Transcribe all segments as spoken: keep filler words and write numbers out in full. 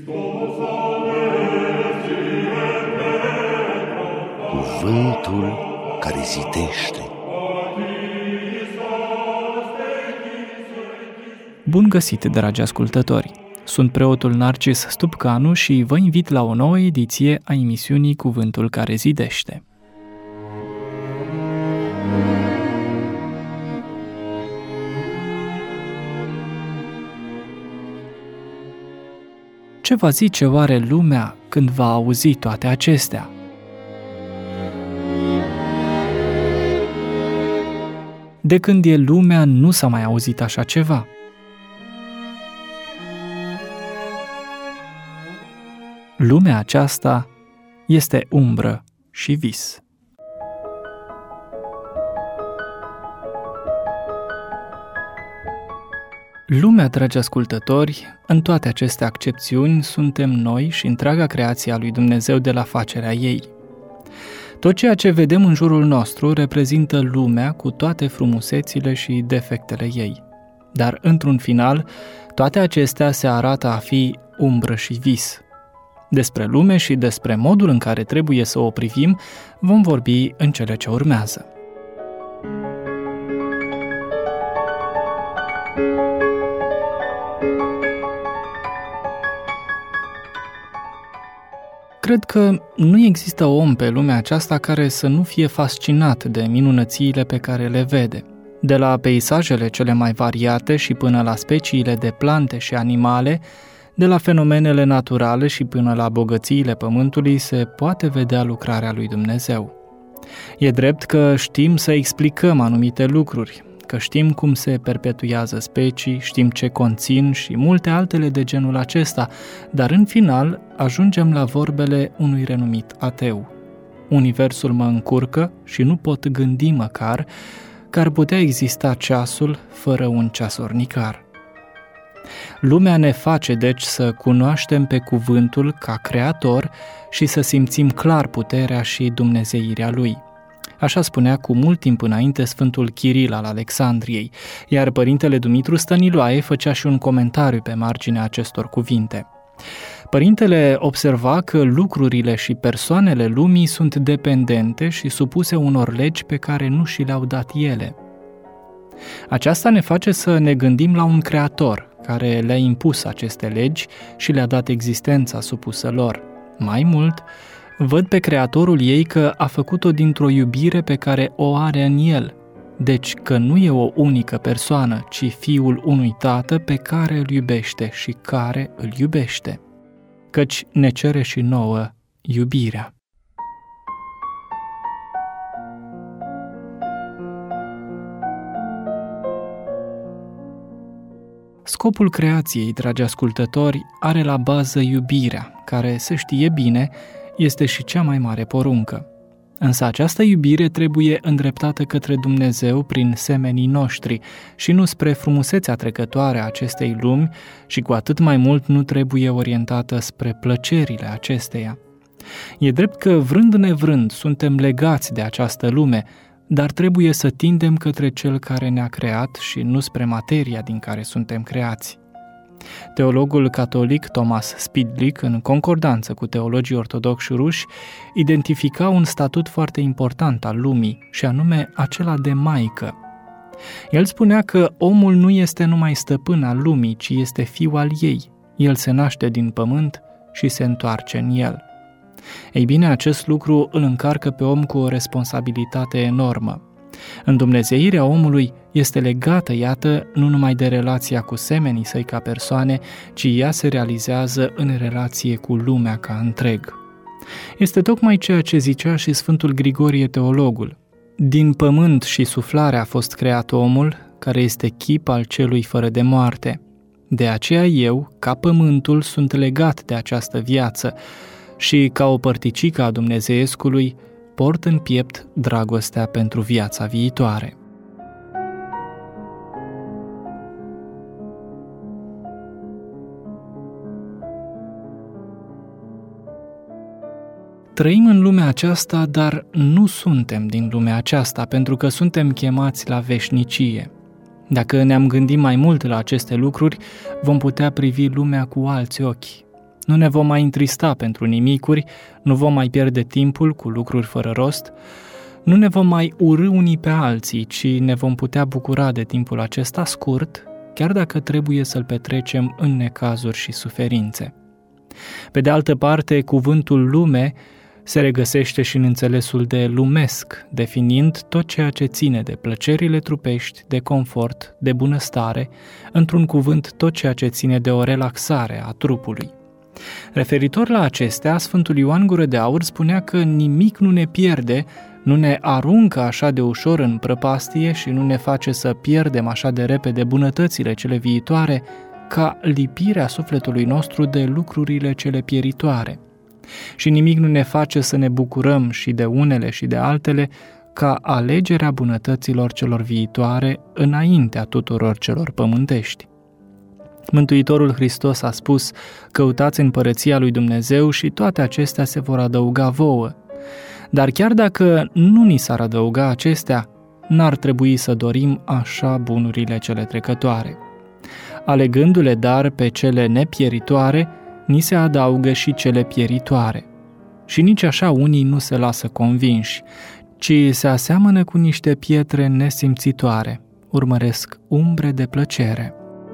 Cuvântul care zidește. Bun găsit, dragi ascultători! Sunt preotul Narcis Stupcanu și vă invit la o nouă ediție a emisiunii Cuvântul care zidește. Ce va zice oare lumea când va auzi toate acestea? De când e lumea, nu s-a mai auzit așa ceva. Lumea aceasta este umbră și vis. Lumea, dragi ascultători, în toate aceste accepțiuni suntem noi și întreaga creație a lui Dumnezeu de la facerea ei. Tot ceea ce vedem în jurul nostru reprezintă lumea cu toate frumusețile și defectele ei. Dar, într-un final, toate acestea se arată a fi umbră și vis. Despre lume și despre modul în care trebuie să o privim vom vorbi în cele ce urmează. Cred că nu există om pe lumea aceasta care să nu fie fascinat de minunățiile pe care le vede. De la peisajele cele mai variate și până la speciile de plante și animale, de la fenomenele naturale și până la bogățiile pământului se poate vedea lucrarea lui Dumnezeu. E drept că știm să explicăm anumite lucruri, că știm cum se perpetuează specii, știm ce conțin și multe altele de genul acesta, dar în final ajungem la vorbele unui renumit ateu. Universul mă încurcă și nu pot gândi măcar că ar putea exista ceasul fără un ceasornicar. Lumea ne face deci să cunoaștem pe cuvântul ca creator și să simțim clar puterea și dumnezeirea lui. Așa spunea cu mult timp înainte Sfântul Chiril al Alexandriei, iar părintele Dumitru Stăniloae făcea și un comentariu pe marginea acestor cuvinte. Părintele observa că lucrurile și persoanele lumii sunt dependente și supuse unor legi pe care nu și le-au dat ele. Aceasta ne face să ne gândim la un creator care le-a impus aceste legi și le-a dat existența supusă lor. Mai mult, văd pe creatorul ei că a făcut-o dintr-o iubire pe care o are în el, deci că nu e o unică persoană, ci fiul unui tată pe care îl iubește și care îl iubește, căci ne cere și nouă iubirea. Scopul creației, dragi ascultători, are la bază iubirea, care, se știe bine, este și cea mai mare poruncă. Însă această iubire trebuie îndreptată către Dumnezeu prin semenii noștri și nu spre frumusețea trecătoare a acestei lumi și cu atât mai mult nu trebuie orientată spre plăcerile acesteia. E drept că, vrând nevrând, suntem legați de această lume, dar trebuie să tindem către Cel care ne-a creat și nu spre materia din care suntem creați. Teologul catolic Thomas Spidlick, în concordanță cu teologii ortodoxi ruși, identifica un statut foarte important al lumii, și anume acela de maică. El spunea că omul nu este numai stăpân al lumii, ci este fiu al ei. El se naște din pământ și se întoarce în el. Ei bine, acest lucru îl încarcă pe om cu o responsabilitate enormă. Îndumnezeirea omului este legată, iată, nu numai de relația cu semenii săi ca persoane, ci ea se realizează în relație cu lumea ca întreg. Este tocmai ceea ce zicea și Sfântul Grigorie Teologul. Din pământ și suflare a fost creat omul, care este chip al celui fără de moarte. De aceea eu, ca pământul, sunt legat de această viață și, ca o părticică a Dumnezeiescului, port în piept dragostea pentru viața viitoare. Trăim în lumea aceasta, dar nu suntem din lumea aceasta, pentru că suntem chemați la veșnicie. Dacă ne-am gândit mai mult la aceste lucruri, vom putea privi lumea cu alți ochi. Nu ne vom mai întrista pentru nimicuri, nu vom mai pierde timpul cu lucruri fără rost, nu ne vom mai urî unii pe alții, ci ne vom putea bucura de timpul acesta scurt, chiar dacă trebuie să-l petrecem în necazuri și suferințe. Pe de altă parte, cuvântul lume se regăsește și în înțelesul de lumesc, definind tot ceea ce ține de plăcerile trupești, de confort, de bunăstare, într-un cuvânt tot ceea ce ține de o relaxare a trupului. Referitor la acestea, Sfântul Ioan Gură de Aur spunea că nimic nu ne pierde, nu ne aruncă așa de ușor în prăpastie și nu ne face să pierdem așa de repede bunătățile cele viitoare, ca lipirea sufletului nostru de lucrurile cele pieritoare. Și nimic nu ne face să ne bucurăm și de unele și de altele, ca alegerea bunătăților celor viitoare înaintea tuturor celor pământești. Mântuitorul Hristos a spus: căutați împărăția lui Dumnezeu și toate acestea se vor adăuga vouă. Dar chiar dacă nu ni s-ar adăuga acestea, n-ar trebui să dorim așa bunurile cele trecătoare. Alegându-le dar pe cele nepieritoare, ni se adaugă și cele pieritoare. Și nici așa unii nu se lasă convinși, ci se aseamănă cu niște pietre nesimțitoare, urmăresc umbre de plăcere.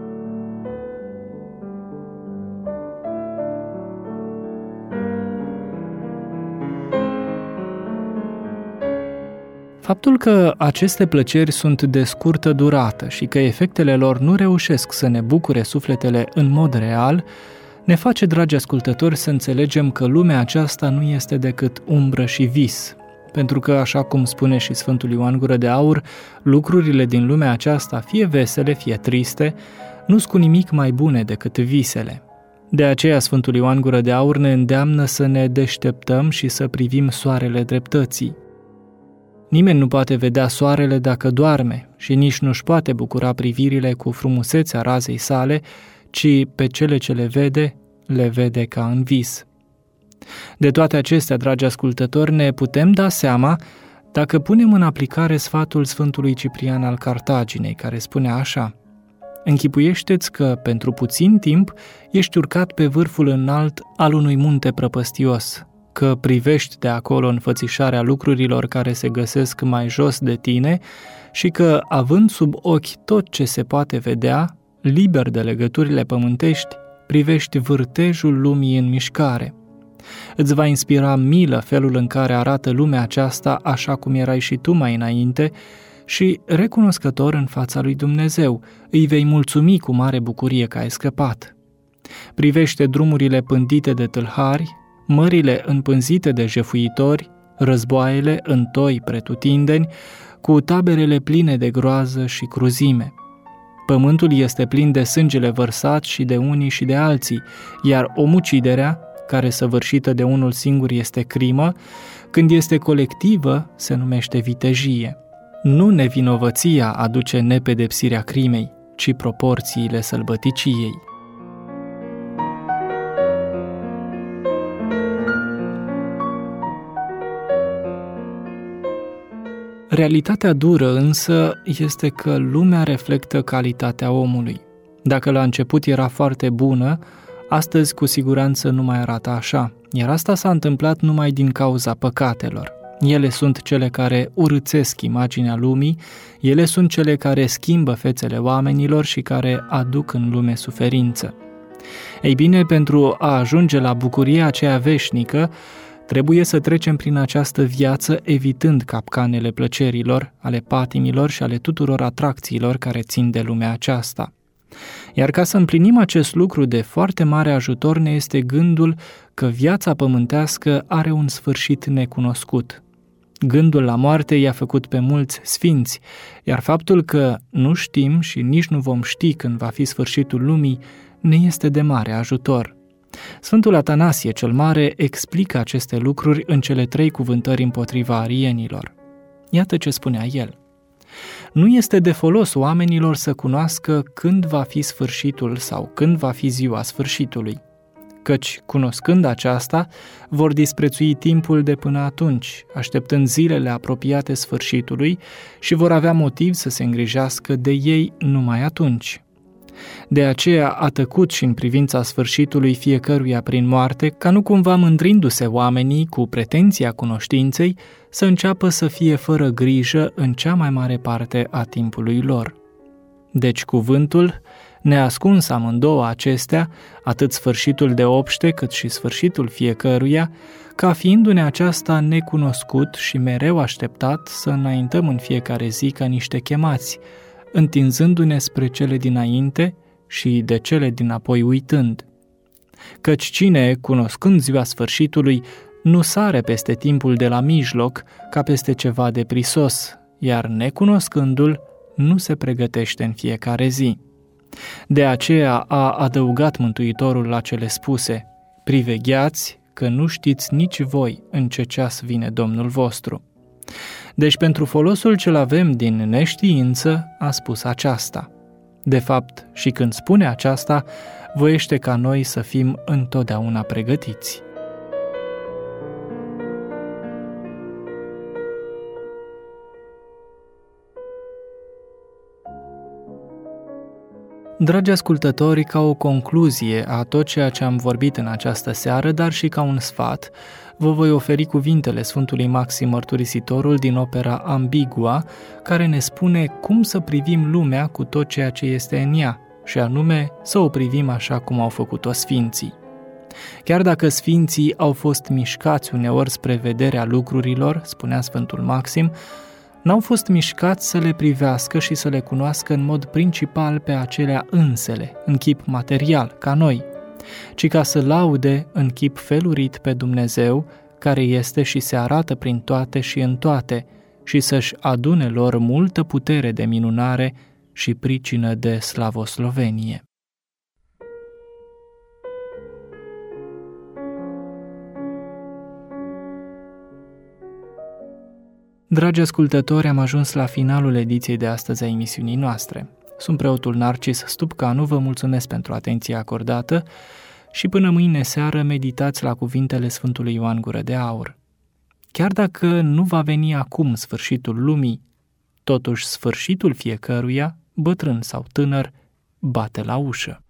Faptul că aceste plăceri sunt de scurtă durată și că efectele lor nu reușesc să ne bucure sufletele în mod real, ne face, dragi ascultători, să înțelegem că lumea aceasta nu este decât umbră și vis, pentru că, așa cum spune și Sfântul Ioan Gură de Aur, lucrurile din lumea aceasta, fie vesele, fie triste, nu sunt cu nimic mai bune decât visele. De aceea Sfântul Ioan Gură de Aur ne îndeamnă să ne deșteptăm și să privim soarele dreptății. Nimeni nu poate vedea soarele dacă doarme și nici nu-și poate bucura privirile cu frumusețea razei sale, ci pe cele ce le vede, le vede ca în vis. De toate acestea, dragi ascultători, ne putem da seama dacă punem în aplicare sfatul Sfântului Ciprian al Cartaginei, care spune așa: închipuiește-ți că pentru puțin timp ești urcat pe vârful înalt al unui munte prăpăstios, că privești de acolo înfățișarea lucrurilor care se găsesc mai jos de tine și că, având sub ochi tot ce se poate vedea, liber de legăturile pământești, privești vârtejul lumii în mișcare. Îți va inspira milă felul în care arată lumea aceasta așa cum erai și tu mai înainte și, recunoscător în fața lui Dumnezeu, îi vei mulțumi cu mare bucurie că ai scăpat. Privește drumurile pândite de tâlhari, mările împânzite de jefuitori, războaiele întoi pretutindeni, cu taberele pline de groază și cruzime. Pământul este plin de sângele vărsat și de unii și de alții, iar omuciderea, care săvârșită de unul singur este crimă, când este colectivă se numește vitejie. Nu nevinovăția aduce nepedepsirea crimei, ci proporțiile sălbăticiei. Realitatea dură însă este că lumea reflectă calitatea omului. Dacă la început era foarte bună, astăzi cu siguranță nu mai arată așa, iar asta s-a întâmplat numai din cauza păcatelor. Ele sunt cele care urâțesc imaginea lumii, ele sunt cele care schimbă fețele oamenilor și care aduc în lume suferință. Ei bine, pentru a ajunge la bucuria aceea veșnică, trebuie să trecem prin această viață evitând capcanele plăcerilor, ale patimilor și ale tuturor atracțiilor care țin de lumea aceasta. Iar ca să împlinim acest lucru, de foarte mare ajutor ne este gândul că viața pământească are un sfârșit necunoscut. Gândul la moarte i-a făcut pe mulți sfinți, iar faptul că nu știm și nici nu vom ști când va fi sfârșitul lumii ne este de mare ajutor. Sfântul Atanasie cel Mare explică aceste lucruri în cele trei cuvântări împotriva arienilor. Iată ce spunea el: nu este de folos oamenilor să cunoască când va fi sfârșitul sau când va fi ziua sfârșitului, căci, cunoscând aceasta, vor disprețui timpul de până atunci, așteptând zilele apropiate sfârșitului și vor avea motiv să se îngrijească de ei numai atunci. De aceea a tăcut și în privința sfârșitului fiecăruia prin moarte, ca nu cumva mândrindu-se oamenii cu pretenția cunoștinței să înceapă să fie fără grijă în cea mai mare parte a timpului lor. Deci cuvântul, neascuns amândouă acestea, atât sfârșitul de obște cât și sfârșitul fiecăruia, ca fiindu-ne aceasta necunoscut și mereu așteptat să înaintăm în fiecare zi ca niște chemați, întinzându-ne spre cele dinainte și de cele dinapoi uitând. Căci cine, cunoscând ziua sfârșitului, nu sare peste timpul de la mijloc ca peste ceva de prisos, iar necunoscându-l, nu se pregătește în fiecare zi. De aceea a adăugat Mântuitorul la cele spuse: privegheați că nu știți nici voi în ce ceas vine Domnul vostru. Deci pentru folosul ce-l avem din neștiință a spus aceasta. De fapt, și când spune aceasta, voiește ca noi să fim întotdeauna pregătiți. Dragi ascultători, ca o concluzie a tot ceea ce am vorbit în această seară, dar și ca un sfat, vă voi oferi cuvintele Sfântului Maxim Mărturisitorul din opera Ambigua, care ne spune cum să privim lumea cu tot ceea ce este în ea, și anume să o privim așa cum au făcut-o sfinții. Chiar dacă sfinții au fost mișcați uneori spre vederea lucrurilor, spunea Sfântul Maxim, n-au fost mișcați să le privească și să le cunoască în mod principal pe acelea însele, în chip material, ca noi, ci ca să laude în chip felurit pe Dumnezeu, care este și se arată prin toate și în toate, și să-și adune lor multă putere de minunare și pricină de slavoslovenie. Dragi ascultători, am ajuns la finalul ediției de astăzi a emisiunii noastre. Sunt preotul Narcis Stupcanu, vă mulțumesc pentru atenția acordată și până mâine seară meditați la cuvintele Sfântului Ioan Gură de Aur. Chiar dacă nu va veni acum sfârșitul lumii, totuși sfârșitul fiecăruia, bătrân sau tânăr, bate la ușă.